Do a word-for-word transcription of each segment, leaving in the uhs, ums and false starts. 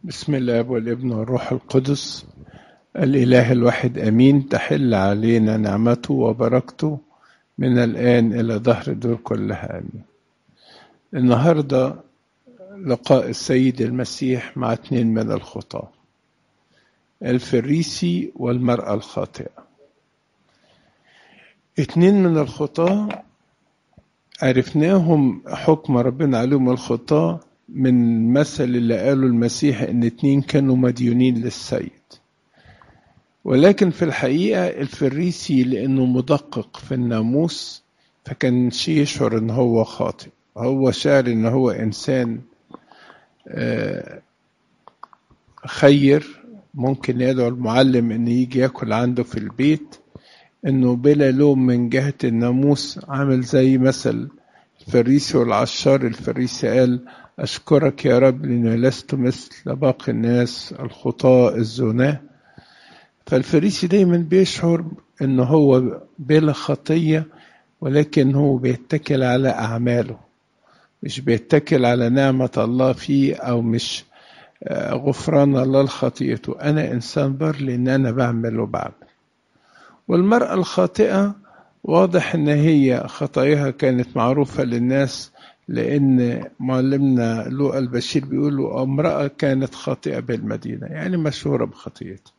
بسم الله والابن والروح القدس الإله الواحد أمين. تحل علينا نعمته وبركته من الآن إلى ظهر الدور كلها أمين. النهاردة لقاء السيد المسيح مع اثنين من الخطاة، الفريسي والمرأة الخاطئة. اثنين من الخطاة عرفناهم حكم ربنا عليهم الخطاة من مثل اللي قاله المسيح ان اتنين كانوا مديونين للسيد. ولكن في الحقيقة الفريسي لانه مدقق في الناموس فكانش يشعر ان هو خاطئ، هو شعر ان هو انسان خير، ممكن يدعو المعلم ان يجي ياكل عنده في البيت، انه بلا لوم من جهة الناموس، عامل زي مثل الفريسي والعشار. الفريسي قال: أشكرك يا رب لأني لست مثل باقي الناس الخطاة الزناة. فالفريسي دايما بيشعر أنه هو بلا خطية، ولكن هو بيتكل على أعماله، مش بيتكل على نعمة الله فيه، أو مش غفران الله لخطيئته. أنا إنسان بر لأن أنا بعمل وبعمل. والمرأة الخاطئة واضح أن هي خطاياها كانت معروفة للناس، لأن معلمنا لوقا البشير بيقولوا امرأة كانت خاطئة بالمدينة، يعني مشهورة بخطيئتها.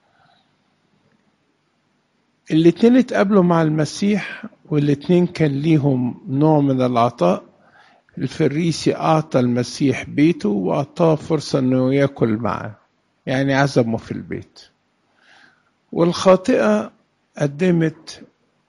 الاتنين اتقابلوا مع المسيح، والاتنين كان ليهم نوع من العطاء. الفريسي أعطى المسيح بيته وأعطاه فرصة أنه يأكل معه، يعني عزمه في البيت. والخاطئة قدمت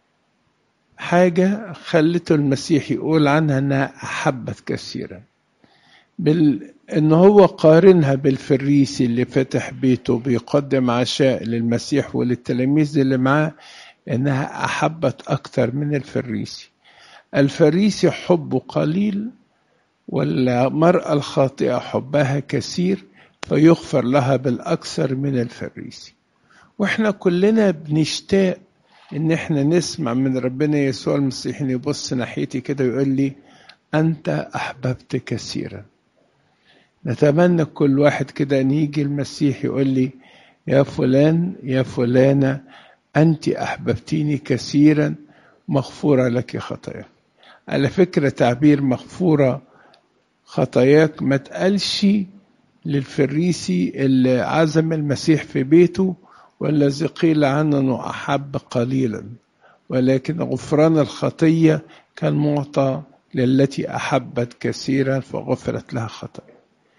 حاجة خلته المسيح يقول عنها أنها أحبت كثيرا، بال... إن هو قارنها بالفريسي اللي فتح بيته بيقدم عشاء للمسيح وللتلاميذ اللي معاه، إنها أحبت أكتر من الفريسي. الفريسي حبه قليل، والمرأة الخاطئة حبها كثير، فيغفر لها بالأكثر من الفريسي. وإحنا كلنا بنشتاق إن إحنا نسمع من ربنا يسوع المسيح إن يبص ناحيتي كده ويقول لي: أنت أحببت كثيرا. نتمنى كل واحد كده أن يجي المسيح يقول لي: يا فلان يا فلانة، أنت أحببتيني كثيرا، مغفورة لك خطاياك. على فكرة تعبير مغفورة خطاياك ما تقالش للفريسي اللي عزم المسيح في بيته، والذي قيل عنه أنه أحب قليلا، ولكن غفران الخطية كان معطى للتي أحبت كثيرا فغفرت لها خطايا.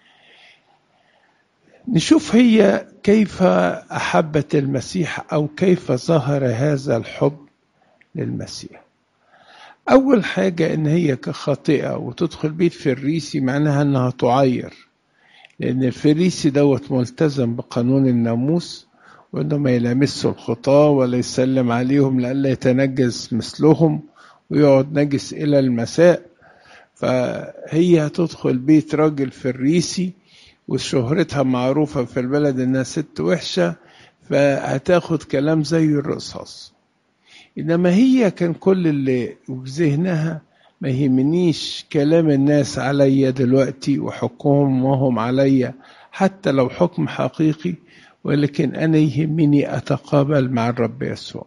نشوف هي كيف أحبت المسيح، أو كيف ظهر هذا الحب للمسيح. أول حاجة إن هي كخاطئة وتدخل بيت فريسي معناها أنها تعير، لأن الفريسي دوت ملتزم بقانون الناموس، وإنه ما يلامسوا الخطاة ولا يسلم عليهم لئلا يتنجس مثلهم ويقعد نجس إلى المساء. فهي هتدخل بيت راجل فريسي وشهرتها معروفة في البلد إنها ست وحشة، فهتاخد كلام زي الرصاص. إنما هي كان كل اللي بذهنها: ما يهمنيش كلام الناس عليا دلوقتي وحكمهم وهم عليا، حتى لو حكم حقيقي، ولكن أنا يهمني أتقابل مع الرب يسوع.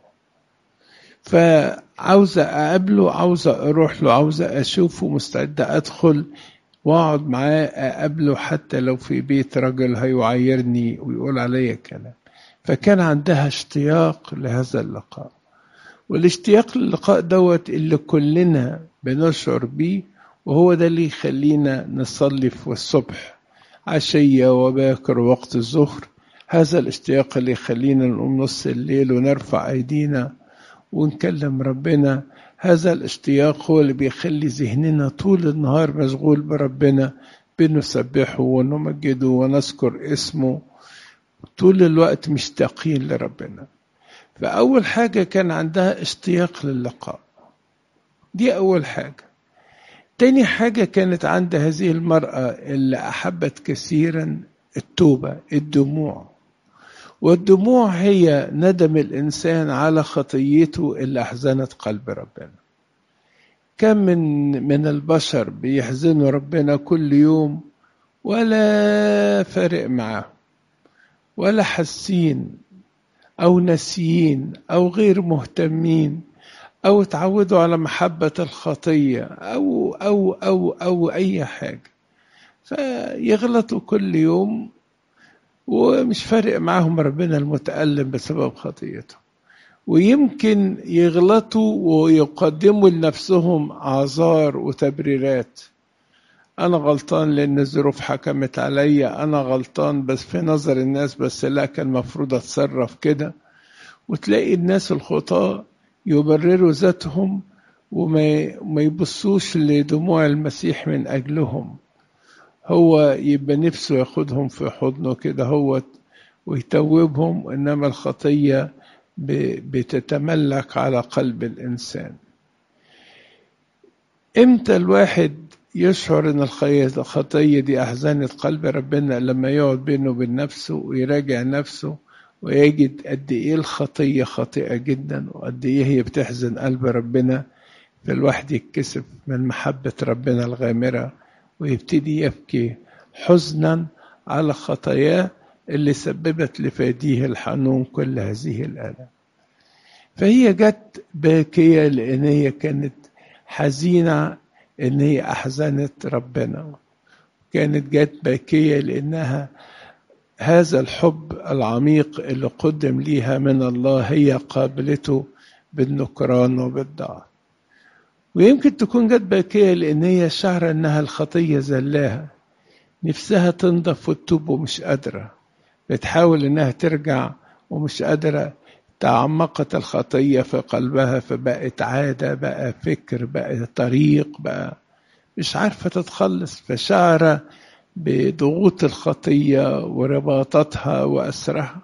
فعاوزة أقابله، عاوزة أروح له، عاوزة أشوفه، مستعدة أدخل واقعد معاه أقابله، حتى لو في بيت رجل هيعايرني ويقول عليا كلام. فكان عندها اشتياق لهذا اللقاء، والاشتياق للقاء دوت اللي كلنا بنشعر بيه، وهو ده اللي يخلينا نصلي في الصبح عشية وباكر وقت الظهر. هذا الاشتياق اللي يخلينا نقوم نص الليل ونرفع أيدينا ونكلم ربنا. هذا الاشتياق هو اللي بيخلي ذهننا طول النهار مشغول بربنا، بنسبحه ونمجده ونذكر اسمه، طول الوقت مشتاقين لربنا. فأول حاجة كان عندها اشتياق للقاء، دي أول حاجة. تاني حاجة كانت عند هذه المرأة اللي أحبت كثيرا: التوبة، الدموع. والدموع هي ندم الإنسان على خطيته اللي أحزنت قلب ربنا. كم من من البشر بيحزنوا ربنا كل يوم ولا فارق معاهم، ولا حاسين أو ناسيين أو غير مهتمين أو اتعودوا على محبة الخطية أو أو أو أو أي حاجة، فيغلطوا كل يوم ومش فارق معاهم ربنا المتألم بسبب خطيتهم. ويمكن يغلطوا ويقدموا لنفسهم أعذار وتبريرات، أنا غلطان لأن الظروف حكمت عليا، أنا غلطان بس في نظر الناس، بس لا كان المفروض أتصرف كده. وتلاقي الناس الخطاة يبرروا ذاتهم وما يبصوش لدموع المسيح من أجلهم، هو يبقى نفسه ياخدهم في حضنه كده هو ويتوبهم، إنما الخطية بتتملك على قلب الإنسان. إمتى الواحد يشعر إن الخطية دي أحزنت قلب ربنا؟ لما يقعد بينه وبين نفسه ويراجع نفسه ويجد قد إيه الخطية خاطئة جدا وقد إيه هي بتحزن قلب ربنا، فالواحد يتكسف من محبة ربنا الغامرة ويبتدي يبكي حزنا على خطاياه اللي سببت لفاديه الحنون كل هذه الآلام. فهي جت باكية لأن هي كانت حزينة إن هي أحزنت ربنا، كانت جت باكية لأنها هذا الحب العميق اللي قدم ليها من الله هي قابلته بالنكران وبالضعف. ويمكن تكون جت باكية لأن هي شعر أنها الخطية زلاها، نفسها تنضف وتتوب ومش قادرة، بتحاول أنها ترجع ومش قادرة، تعمقت الخطية في قلبها فبقت عادة، بقى فكر، بقى طريق، بقى مش عارفة تتخلص، فشعر بضغوط الخطية ورباطتها وأسرها،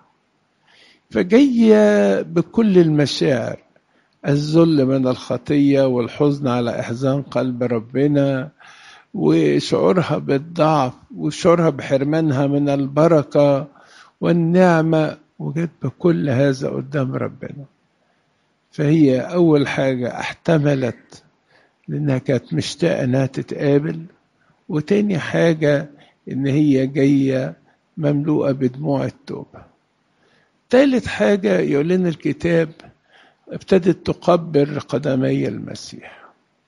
فجاية بكل المشاعر، الذل من الخطية والحزن على إحزان قلب ربنا وشعورها بالضعف وشعورها بحرمانها من البركة والنعمة، وجد بكل هذا قدام ربنا. فهي أول حاجة احتملت لأنها كانت مشتاقة أنها تتقابل، وتاني حاجة إن هي جاية مملوءة بدموع التوبة. تالت حاجة يقول لنا الكتاب ابتدت تقبل قدمي المسيح،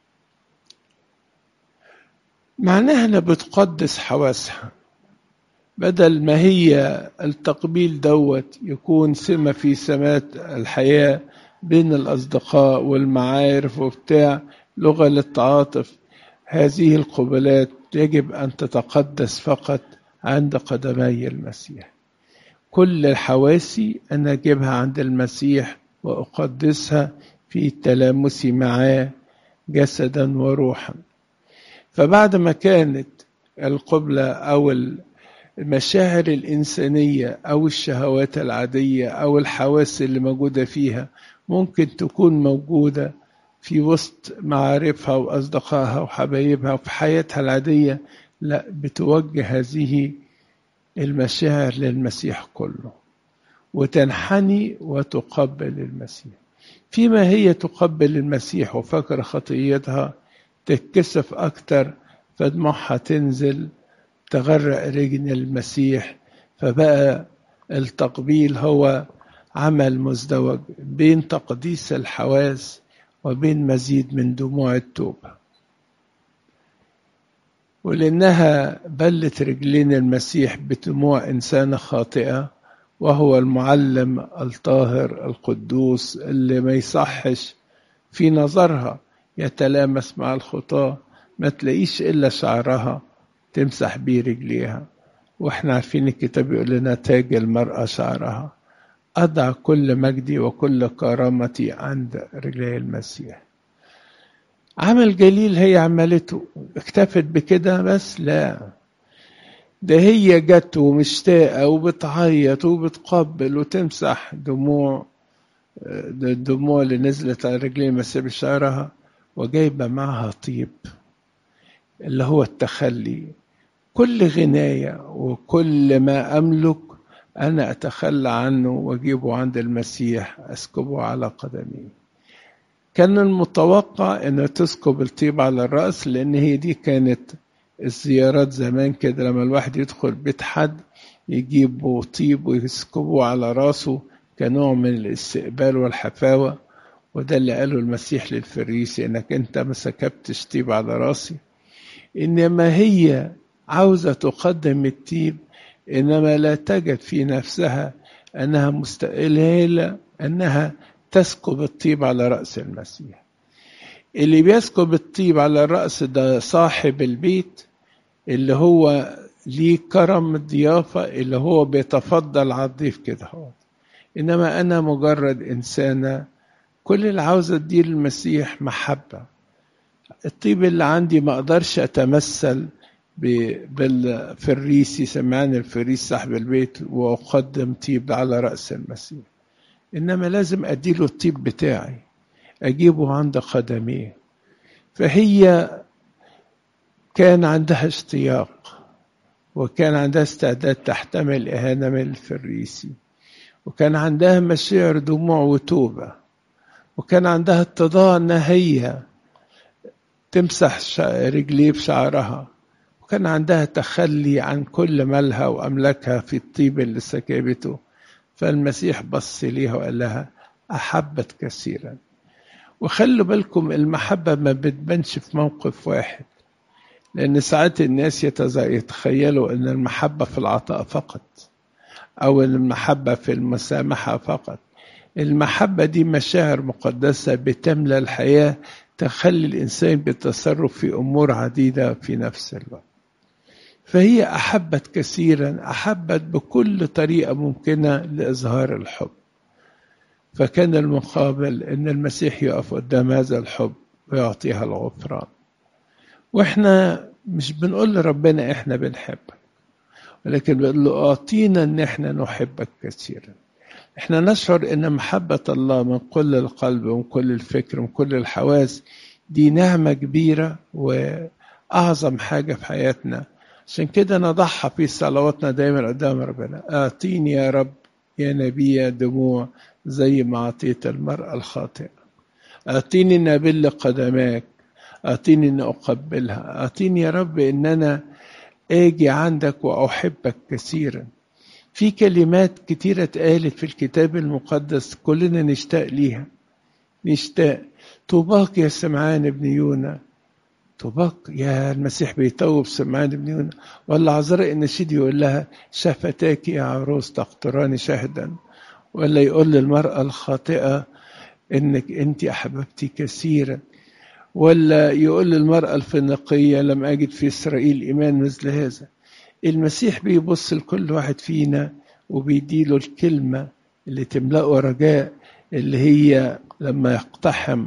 معناها أنها بتقدس حواسها، بدل ما هي التقبيل دوت يكون سمة في سمات الحياة بين الأصدقاء والمعارف وبتاع لغة للتعاطف، هذه القبلات يجب أن تتقدس فقط عند قدمي المسيح. كل حواسي أنا أجيبها عند المسيح وأقدسها في تلامسي معاه جسدا وروحا. فبعد ما كانت القبلة أو المشاعر الإنسانية أو الشهوات العادية أو الحواس اللي موجودة فيها ممكن تكون موجودة في وسط معارفها وأصدقائها وحبايبها وفي حياتها العادية، لا، بتوجه هذه المشاعر للمسيح كله وتنحني وتقبل المسيح. فيما هي تقبل المسيح وفكر خطيتها تتكسف أكتر، فدموعها تنزل تغرق رجل المسيح، فبقى التقبيل هو عمل مزدوج بين تقديس الحواس وبين مزيد من دموع التوبة. ولأنها بلت رجلين المسيح بدموع إنسانة خاطئة وهو المعلم الطاهر القدوس اللي ما يصحش في نظرها يتلامس مع الخطاة، ما تلاقيش إلا شعرها تمسح بيه رجليها. وإحنا عارفين الكتاب يقول لنا تاج المرأة شعرها، أضع كل مجدي وكل كرامتي عند رجلي المسيح. عمل جليل هي عملته، اكتفت بكده بس؟ لا، ده هي جت ومشتاقة وبتعيط وبتقبل وتمسح دموع الدموع اللي نزلت على رجلي المسيح بشعرها، وجايبة معها طيب اللي هو التخلي. كل غناية وكل ما أملك أنا أتخلى عنه وأجيبه عند المسيح أسكبه على قدمي. كان المتوقع أن تسكب الطيب على الرأس لأن هي دي كانت الزيارات زمان كده لما الواحد يدخل بيت حد يجيبوا طيب ويسكبوه على راسه كنوع من الاستقبال والحفاوة. وده اللي قاله المسيح للفريسي، انك انت ما سكبتش طيب على راسي. انما هي عاوزة تقدم الطيب، انما لا تجد في نفسها انها مستقلة انها تسكب الطيب على رأس المسيح. اللي بيسكب الطيب على الرأس ده صاحب البيت اللي هو ليه كرم الضيافة، اللي هو بيتفضل على الضيف كده هو. إنما أنا مجرد إنسانة كل اللي عاوزة أديه للمسيح محبة. الطيب اللي عندي ما أقدرش أتمثل بالفريسي سمعان الفريسي صاحب البيت وأقدم طيب على رأس المسيح، إنما لازم أديله الطيب بتاعي أجيبه عند قدميه. فهي كان عندها اشتياق وكان عندها استعداد تحتمل إهانة من الفريسي، وكان عندها مشاعر دموع وتوبة، وكان عندها اتضاع أنها هي تمسح رجليه بشعرها، وكان عندها تخلي عن كل مالها وأملاكها في الطيب اللي سكبته. فالمسيح بص ليها وقال لها أحبت كثيرا. وخلوا بالكم المحبة ما بتبانش في موقف واحد، لأن ساعات الناس يتخيلوا أن المحبة في العطاء فقط أو المحبة في المسامحة فقط. المحبة دي مشاعر مقدسة بتملى الحياة، تخلي الإنسان بالتصرف في أمور عديدة في نفس الوقت. فهي أحبت كثيرا، أحبت بكل طريقة ممكنة لإظهار الحب. فكان المقابل أن المسيح يقف قدام هذا الحب ويعطيها الغفران. وإحنا مش بنقول لربنا إحنا بنحبك، ولكن بنقول له أعطينا أن إحنا نحبك كثيرا. إحنا نشعر أن محبة الله من كل القلب ومن كل الفكر ومن كل الحواس دي نعمة كبيرة وأعظم حاجة في حياتنا. عشان كده نضحى في صلواتنا دايما قدام ربنا، أعطيني يا رب يا نبي دموع زي ما أعطيت المرأة الخاطئة، أعطيني أن أبل قدماك، أعطيني أن أقبلها، أعطيني يا رب أن أنا أجي عندك وأحبك كثيرا. في كلمات كتيرة اتقالت في الكتاب المقدس كلنا نشتاق ليها، نشتاق. طوباك يا سمعان ابن يونا، طوباك يا المسيح بيطوب سمعان ابن يونا. ولا عذراء النشيد يقول لها شفتاك يا عروس تقطران شهدا. ولا يقول للمرأة الخاطئة انك انت احببتي كثيرا. ولا يقول للمرأة الفينيقية لم أجد في إسرائيل إيمان مثل هذا. المسيح بيبص لكل واحد فينا وبيديله الكلمة اللي تملأه رجاء، اللي هي لما يقتحم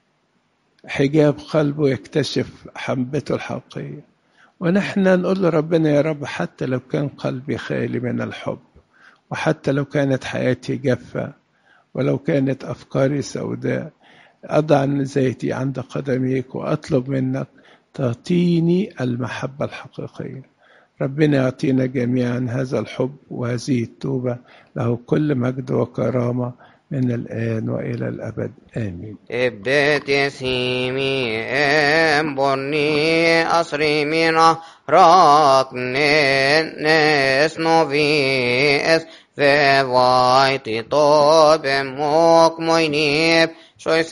حجاب قلبه يكتشف حبته الحقيقية. ونحن نقول لربنا يا رب حتى لو كان قلبي خالي من الحب، وحتى لو كانت حياتي جافة، ولو كانت أفكاري سوداء، أضع نزايتي عند قدميك وأطلب منك تعطيني المحبة الحقيقية. ربنا يعطينا جميعا هذا الحب وهذه التوبة. له كل مجد وكرامة من الآن وإلى الأبد آمين. ابدت يسيمي ام بني أصري من راك نس نوفي اس في وايتي طوب موك موينيب شوي